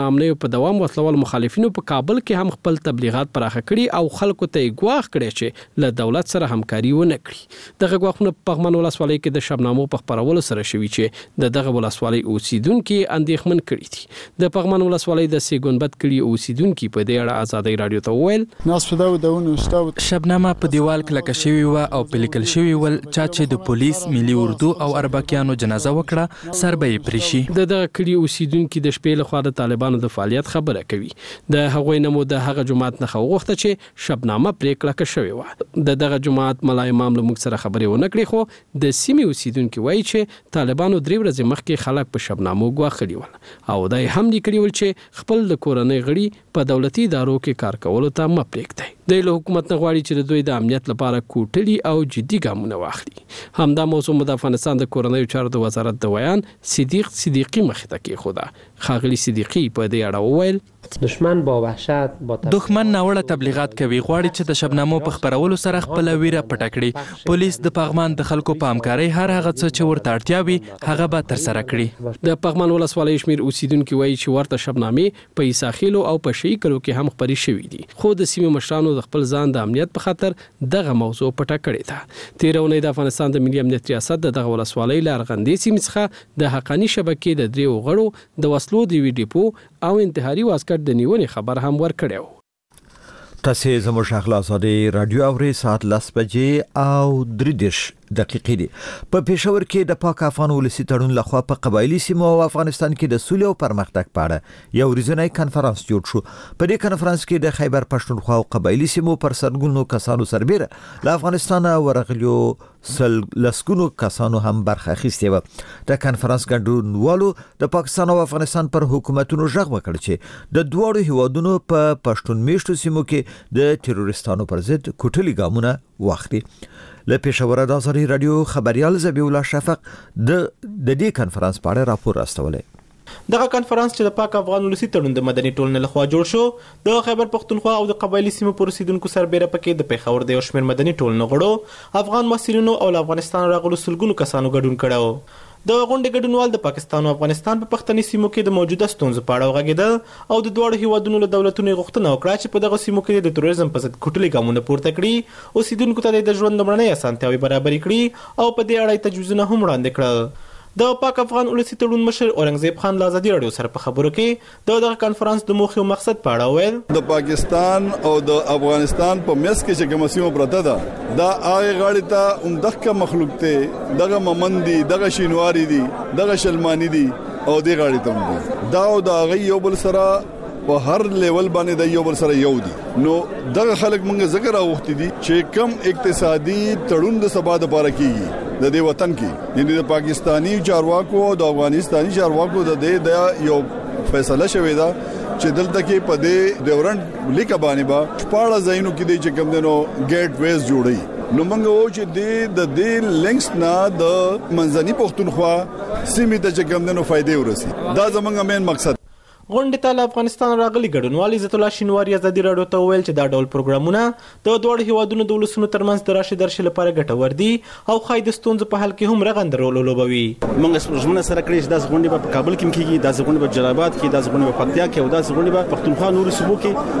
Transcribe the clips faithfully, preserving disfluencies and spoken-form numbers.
امنیو په دوام وسلوال مخالفینو په کابل کې هم خپل تبلیغات پراخه کړي او خلکو ته ګواښ کړي چې له دولت سره همکاري ونه کړي دغه ګواښونه په پغمان ولسوالۍ کې د شبنامو په خپرولو سره شوي چې د دغه ولسوالۍ اوسیدونکو اندېښمن کړي دي د پغمان ولسوالۍ د سیګونبت کړي اوسیدونکو په دې اړه آزادۍ رادیو ته وویل ناس په داو داونه استاد شبنامه په دیوال کې لکه شوی و او پلیکل شوی ول چا چې د پولیس ملي اردو او اربکیانو جنازه وکړه سر به پریشي د دغه کړي اوسیدونکو د شپې له خوا د طالبانو د فعالیت خبره کوي د هغوی نمو د هغه جماعت نه غوښته چې شبنامه پریکړه کشوي و د دغه جماعت ملای امام له موږ سره خبرې ونه کړې خو د سیمې اوسیدونکو وایي چې طالبانو درې ورځې مخکې خلک په شبنامو ګواښلي ول او دای هم لیکلي ول چې خپل د کورنۍ غړي په دولتي ادارو کې کار کولو ته مپریږدي د حکومت نه غواړي چې د دوی د امنیت لپاره کوټلي او جدي ګامونه واخلي همدا موضوع د افغانستان د کورنۍ چارو د وزارت د ویان صدیق صدیقی مخ ته کې خوده خاغلی صدیقی په دې اړه وویل دشمن با وحشت با دښمن ناوړه تبلیغات کوي غواړي چې د شبنامو په خبرولو سره خپل ویره پټ کړي پولیس د پغمان د خلکو په همکارۍ هر هغه څه چې ورته اړتیا وي هغه به تر سره کړي د پغمان ولسوالۍ شمیر اوسیدونکو وایي چې ورته شبنامې په ایساخیلو او په شي کلو کې هم خبري شوې دي خو د سیمې مشرانو د خپل ځان د امنیت په خاطر دغه موضوع پټه کړې ده تیرونه د افغانستان د ملي امنیت ریاست دغه ولسوالۍ لارغندې سیمې څخه د حقانی شبکې د دریو غړو د وسلو د ویډیو او انتحاري واسکټ د نیونې خبر هم ورکړیو تاسو زموږ شغله آزادي رادیو اوري ساعت لس بجې او درې دقیقې دي په پېښور کې د پاک افغان ولسی تړون لخوا په قبایلی سیمو او افغانستان کې د سولې او پرمختګ په اړه یو ورځنی کانفرنس جوړ شو په دې کانفرنس کې د خیبر پښتونخوا او قبایلی سیمو پر سرګونو کسانو سربېره له افغانستان ورغلیو سل لسګونو کسانو هم برخه اخیستې و د کانفرنس ګډونوالو د پاکستان او افغانستان پر حکومتونو ژغ وکړ چې د دوه هیوادونو په پښتون میشتو سیمو کې د تروریستانو پر ضد کوټلي ګامونه واخلي له پېښور د آزادي رادیو خبريال زبیح الله شفق د د دې کانفرنس په اړه راپور راستولې دغه کانفرنس چې د پاک افغان ولسی تړون د مدني ټولنې لخوا جوړ شو د خیبر پښتونخوا او د قبایلی سیمو پر اوسیدونکو سربېره پکې د پېښور د یو شمېر مدني ټولنې غړو افغان مسؤلینو او افغانستان راغلو سلګونو کسانو ګډون کړو د غونډې ګډونوال د پاکستان او افغانستان په پښتني سیمو کې د موجوده ستونزو په اړه وغږېدل او د دوه هیوادونو له دولتونو غوښتنه وکړه چې په دغه سیمو کې د تروریزم په ضد کوټلي ګامونه پورته کړي اوسیدونکو ته د ژوند لمړنۍ اسانتیاوې برابرې کړي او په دې اړه تجویزونه هم وړاندې کړل د پاک افغان ولسی تړون مشر اورنګزیب خان له ازادي رادیو سره په خبرو کې د دغه کانفرنس د موخې او مقصد په اړه ویل د پاکستان او د افغانستان په میس کې چې کوم سیمه پرته ده دا هغه غاړي ته عمدغه مخلوق ته دغه ممندي دغه شینواری دي دغه شلمانی دي او دغه غاړي ته دا او د هغه یو بل سره په هر لیول باندې د یو بل سره یو دي نو دغه خلک مونږ ذکر اوختي دي چې کم اقتصادي تړون د سبا د پاره کیږي د دې وطن کې یعنی د پاکستانی چارواکو او د افغانستاني چارواکو د دې د یو فیصله شوې ده چې دلته کې په دې ډیورنټ لیک باندې با پاړه زینو کې د چې کوم دنو ګیټ ویز جوړي نو موږ و چې د دې لینکس نه د منځني پښتونخوا سیمې ته چې کوم دنو فائدې ورسي دا زموږ مین مقصد غونډې ته له افغانستان راغلي ګډونوال عزت الله شینواری ازادي رادیو ته ویل چې دا ډول پروګرامونه د دوه هیوادونو د ولسونو ترمنځ د راشد درشل لپاره ګټور دي او خای د ستونزو په حل کې هم رغند رول لوبوي موږ ژمنه سره کړی چې دا غونډې په کابل کې کیږي دا غونډې په جلال آباد کې دا غونډې په پکتیا کې او دا غونډې په پښتونخوا نور صوبو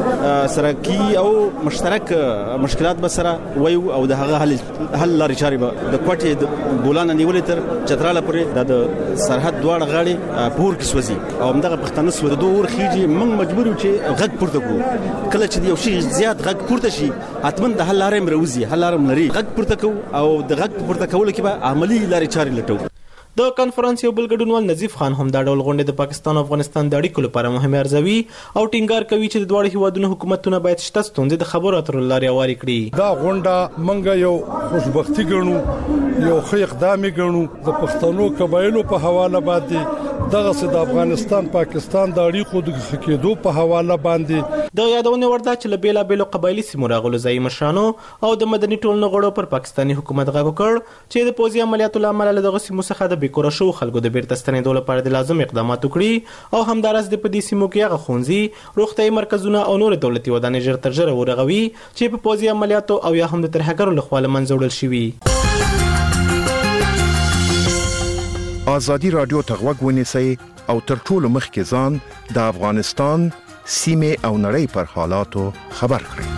کې سره کی او مشترک مشکلات به سره وایو او د هغه حل حل لارې چارې به د کوټې د بولان نیولې تر چتراله پورې د سرحد دواړه غاړي پور کې سوځي او همدغه پښتانه سوځي دوه ورخیږي موږ مجبور یو چې غږ پورته کړو کله چې یو شی زیات غږ پورته شي اتمن د حل لارې مروزي حل لارې لري غږ پورته کو او د غږ پورته کول کې به عملی لارې چارې لټو د کانفرنس یو بل ګډونوال نظیف خان هم دا ډول غونډې د پاکستان او افغانستان د اړیکو لپاره مهمه ارزوي او ټینګار کوي چې د دوه هیوادونو حکومتونه باید شته ستونزې د خبرو اترو لارې هواري کړي دا غونډه منګه یو خوشبختی ګڼو یو ښه اقدام ګڼو د پښتنو قبایلو په حواله باندې دغه د افغانستان پاکستان د اړیکو د خکېدو په حواله باندې د یادونه ورده چې له بیلا بیلو قبایلی سیمو راغلو ځای مشرانو او د مدني ټولنو غړو پر پاکستاني حکومت غږ وکړ چې د پوځي عملیاتو لامل له دغه سیمو څخه د بیکوره شو خلکو د بیرته ستنېدو لپاره د لازم اقدامات وکړي او همدارس د پدې سیمو کې هغه ښوونځي روغتیايي مرکزونه او نور دولتي ودانۍ ژر تر ژره ورغوي چې په پوځي عملیاتو او یا هم د ترهګرو لخوا له منځه وړل شوي. آزادي رادیو ته غوږ ونیسئ او تر ټولو مخکې ځان د افغانستان سیمه او نړۍ پر حالاتو خبر کړئ.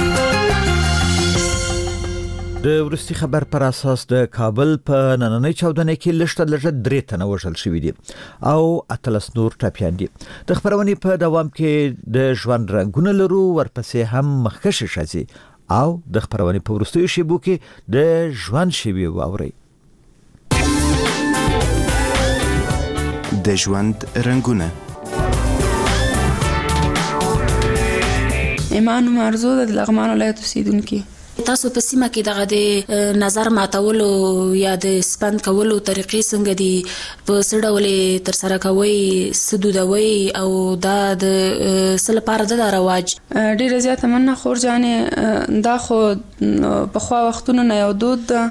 د ورستي خبر پر اساس د کابل په نننۍ چاودنه کې لشته لږه درې تنه وژل شوي دي او اتلس نور ټپیان دي. د خبرونې په دوام کې د ژوند رنګونه لرو، ورپسې هم مخکښ شازي او د خبرونې په ورستیو شیبو کې د ژوند شیبي واوري. د ژوند رنګونه. ایمان مرزو د لغمان ولایت اوسیدونکي. تاسو په سیمه کې دغه د نظر ماتولو یا د سپند کولو طریقې څنګه دي؟ په څه ډول تر سره کوئ؟ څه دودوئ او دا د څه لپاره ده دا رواج؟ ډېره زیاته مننه خور جانې. دا خو پخوا وختونو نه یو دود ده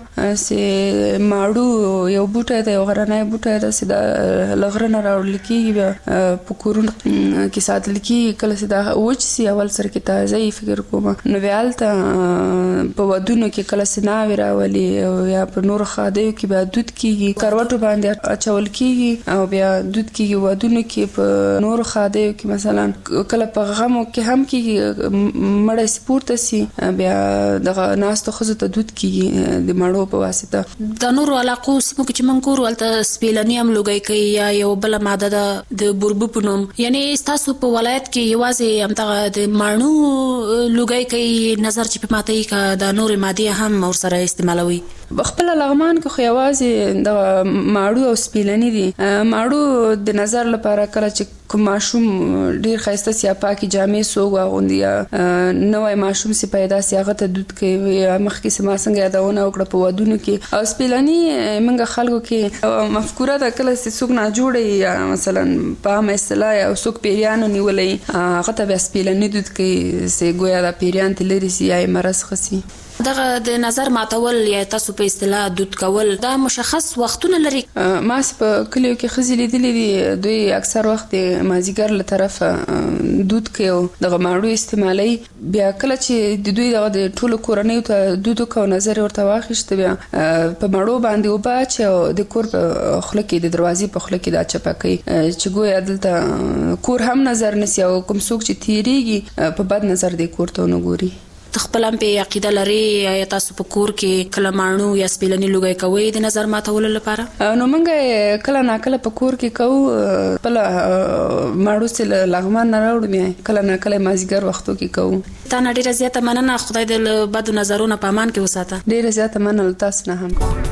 چې ماړو یو بوټی دی، یو غرنی بوټی ده چې د له غره نه راوړل کېږي، بیا په کورونو کې ساتل کېږي. کله چې دا وچ سي اول سر کې تازه یې فکر کوم، نو بیا هلته په ودونو کې کله سناوي راولي او یا په نور خادیو کې بیا دود کېږي، کروټو باندې اچول کېږي او بیا دود کېږي. ودونو کې په نور خادیو کې مثلا کله په غمو کې هم کېږي، مړی سپورته سي بیا دغه ناستو ښځو ته دود کېږي د مړو په واسطه. د نورو علاقو سیمو کې چې موږ ګورو هلته سپیلني هم لوګی کوي یا یو بله ماده ده د بوربو په نوم. یعنې ستاسو په ولایت کې یوازې همدغه د ماڼو لوګی کوي نظر چې په ماتوي که دا نور ماده هم ورسره استعمالوي؟ خپل لغمان کې خو یوازې د ماړو او سپیلني دي. ماړو د نظر لپاره کله چې کوم ماشوم ډیر ښایسته سي یا پاکي جامې سوګ واغوندي یا نوی ماشوم سي پیدا سي هغه ته دود کوي یا مخکې سي ما څنګه یادونه وکړه په ودونو کې. او سپیلني موږ خلکو کې مفکوره ده کله چې څوک ناجوړه یا مثلا په عامه اصطلاح یا څوک پیریانو نیولې هغه ته بیا سپیلني دود کوي چې ګویا دا پیریان ته لري سي یا مرض خسي. دغه د نظر ماتول یا تاسو په اصطلاح دود کول دا مشخص وختونه لري؟ ما په کلیو کې ښځې لیدلې دي، دوی اکثر وخت د مازدیګر له طرفه دود کوي او دغه ماړو استعمالوي. بیا کله چې د دوی دغه د ټولو کورنیو ته دود وکړو نظر ورته واخیست، بیا په ماړو باندې اوبه اچوي او د کور په خوله کې د دروازې په خوله کې دا چپه کوي چې ګویا دلته کور هم نظر نیسي او کوم څوک چې تیریږي په بد نظر د کور ته ونه ګوري. خپل هم په عقیده لري یا تاسو په کور کې کله ماڼو یا سپیلني لوګی کوئ د نظر ماتولو لپاره؟ نو موږ کله ناکله په کور کې کوو، خپل ماړو چې لغمان نه راوړو کله ناکله مازدیګر وختو کې کوو. تا نه ډېره زیاته مننه، خدای دې له بدو نظرونو په امان کې وساته. ډېره زیاته مننه تاسو نه هم.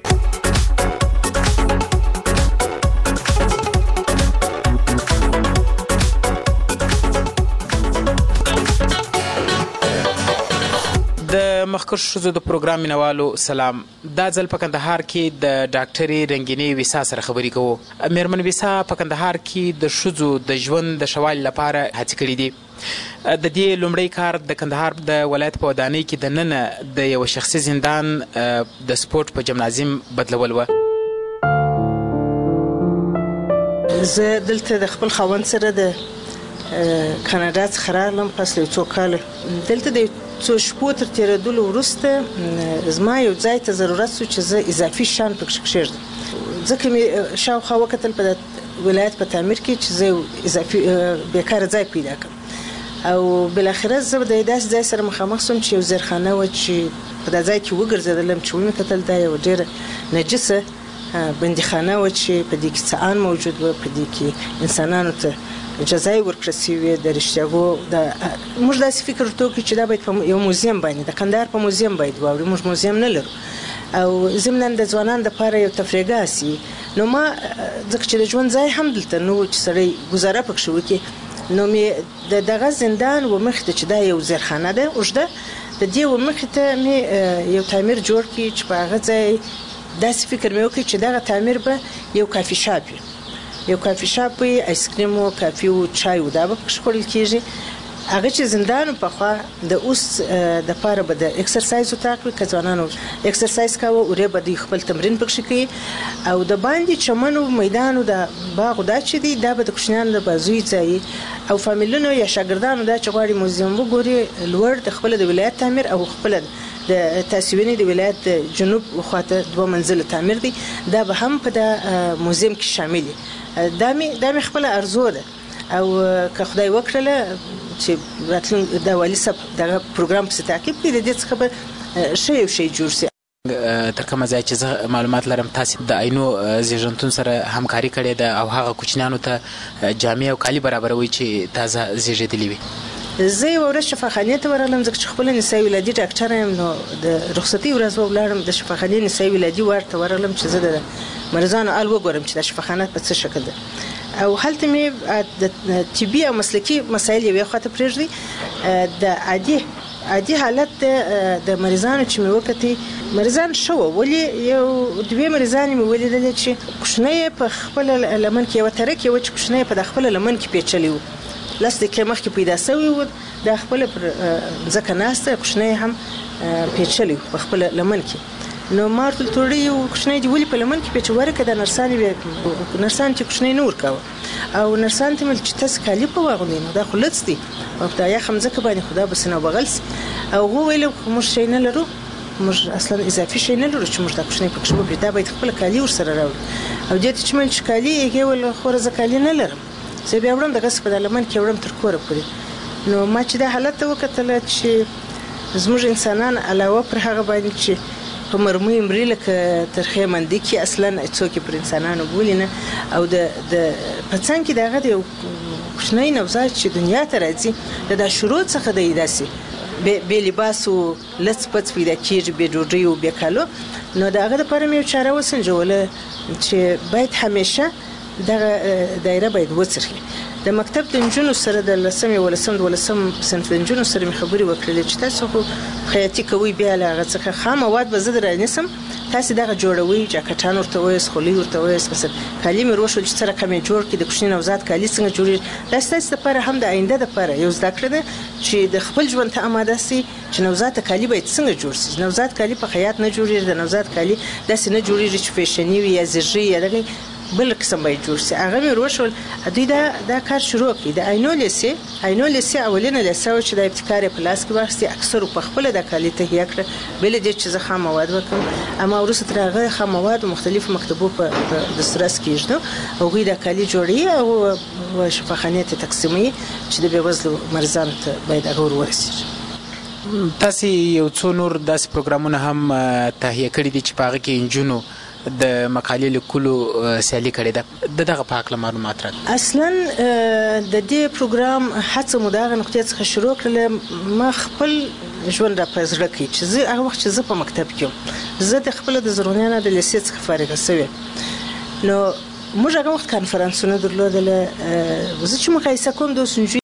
د مخکښ ښځو د پروګرام مینوالو سلام. دا ځل په کندهار کې د ډاکټرې رنګینې ویسا سره خبرې کوو. میرمن ویسا په کندهار کې د ښځو د ژوند د ښه والي لپاره هڅې کړي دي. د دې لومړی کار د کندهار د ولایت په ودانۍ کې د ننه د یو شخصي زندان د سپورت په جمنازیم بدلول و. زه دلته د خپل خاوند سره د کاناډا څخه راغلم پس له څو کاله. دلته د څو شپو تر تېرېدلو وروسته زما یو ځای ته ضرورت شو چې زه اضافي شیان پکې کښېږدم، ځکه مې شاوخوا وکتل په ولایت په تعمیر کې چې زه اضافي بیکاره ځای پیدا کړم او بالاخره زه د داسې ځای سره مخامخ شوم چې یو زیرخانه وه چې په دا ځای کې وګرځېدلم چې ومې کتل دا یوه ډېره نجسه بندیخانه وه چې په دې کې څه ان موجود وه، په دې کې انسانانو ته جزای ورکړل شوې د رښتیاګو. د موږ داسې فکر وکړو چې دا باید په یو موزیم باندې د کندهار په موزیم باید واوړي، موږ موزیم نه لرو او ضمناً د ځوانانو دپاره یو تفریحګاه سي. نو ما ځکه چې د ژوند ځای هم دلته نه و چې سړی ګزاره پکښې وکړي، نو مې د دغه زندان و مخې ته چې دا یو زیرخانه ده اوږده، د دې و مخې ته مې یو تعمیر جوړ کړي چې په هغه ځای داسې فکر مې وکړي چې دغه تعمیر به یو کافي شاپ وي، یو کافي شاپ وي، آیسکریم او کافي او چای او دا به پکښې خوړل کېږي. هغه چې زندان پخوا د اوس دپاره به د اکسرسایز اتاق وي، که ځوانانو اکسرسایز کاوه اورې به دوی خپل تمرین پکښې کوي او د باندې چمن او میدان او د باغ دا چې دی دا به د کوچنیانو د بازوی ځای او فامیلونو یا شاګردانو دا چې غواړي موزیم وګوري لوړ د خپله د ولایت تعمیر او خپله د تاسیویني د ولایت د جنوب خواته دوه منزله تعمیر دی، دا به هم په د موزیم کې شامل دي. دا مې دا مې خپل ارزو ده او که خدای وکړله چې راتلونکي د والي صاحب دغه پروګرام په تعقیب کې د دې څخه به ښه یو شی جوړ شي. تر کومه ځای چې زه معلومات لرم تاسو د عینو زیږنتون سره همکاري کړې ده او هغه کوچنیانو ته جامې او کالي برابروي چې تازه زیږېدلي وي. زه یو ورځ شفاخانې ته ورغلم ځکه چې خپل نسایي ولادي ډاکټر یم نو د رخصتي ورځ ولاړم د شفاخانې نسایي ولادي ورته ورغلم چې زه د مریضانو حال وګورم چې د شفاخانه په څه شکل ده او هلته مې د طبي او مسلکي مسایل یو خاطر پرېږدي د عادي عادي حالت د مریضانو چې مې وکتي مریضان شو ولی یو دوی مریضان مې ولیدل چې کوښنه په خپل لمن کې یو ترک یو چې کوښنه په خپل لمن کې پیچلی و لاس د کمخ کې پیدا شوی و د خپل پر ځکه ناسته کوښنه هم پیچلی په خپل لمن کې نو مارتل توړي او کوښنه دی ولی په لمن کې پیچوره کده نرسان به نرسان چې کوښنه نور کاوه او نرسان ته مل چې تاسو کالی په واغونی نو دا خلص دي او دا یا خمزه کې باندې خدا بسنه بغلس او هو ویل موږ شي نه لرو موږ اصلا اضافي شي نه لرو چې موږ دا کوښنه په کښبه بریدا باید خپل کالی ور سره راوړو او دې چې مل چې کالی یې ول خو زه کالی نه لرم زه بیا وړم دغه په لمن کې وړم تر کوره پورې نو ما چې دا حالت وکړل چې زموږ انسانان علاوه پر هغه باندې چې په مرمۍ مري لکه ترخه مندي کې اصلا څوک پر انسانانو بولینه او د د پڅان کې دغه د کوښنۍ نوزاد چې دنیا ته راځي د شروع څخه د ایداسي به لباس او لڅ پڅ پیدا کیږي به ډوډۍ او به کالو نو دغه د پرمې یو چاره وسنجوله چې باید همیشه دغه دایره باید وڅرخي د مکتب د انجونو سره د لسمې ولسم د ولسم صنف انجونو سره مې خبري وکړلې چې تاسو خو خیاطي کوي بیا لا څخه خام مواد به زه درنسم تاسو دغه جوړوي جاکټان ورته وایس خولي ورته وایس مثلا کالي مې روشل چې سره کومې جوړ کې د کوښنې نوزاد کالي څنګه جوړي دا ستاسو لپاره هم د آینده لپاره یو ځکه ده چې د خپل ژوند ته آماده سي چې نوزاد کالي باید څنګه جوړ شي نوزاد کالي په خیاط نه جوړي د نوزاد کالي داسې نه جوړي چې فیشني وي یا زیږي یا دغه بل قسم باید جوړ شي هغه مې روشل دوی دا دا کار شروع کړي د عینو لسی عینو لسی اولینه لسی چې د ابتکار په لاس کې واخستي اکثر په خپل د کالي ته یې کړ بل دې چې زه خام مواد وکم اما ورسره ترغه خام مواد مختلف مکتبو په دسترس کېږي او غوی د کالي جوړي او شفاخانه ته تقسیمي چې د بېوزلو مریضانو ته باید هغه ورسیږي. تاسو یو څو نور داس پروګرامونه هم تهیه کړی دي چې پاغه کې انجونو د مقالې لیکلو سیالي کړې ده د دغه په اړه معلومات راکړئ. اصلا د دې پروګرام هڅه مو دغه نقطې څخه شروع کړل ما خپل ژوند را پزړه کې چې زه هغه وخت چې زه په مکتب کې زه د خپل د زرونیانو د لیسې څخه فارغه شوم نو موږ هغه وخت کانفرنسونه درلودل زه چې مقایسه کوم د سنجي